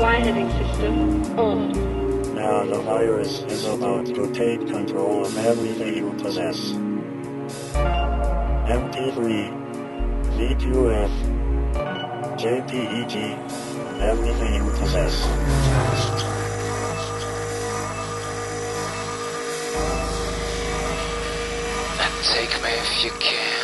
fly heading system on. Now the virus is about to take control of everything you possess. MT3, V2F, JPEG, everything you possess. And take me if you can.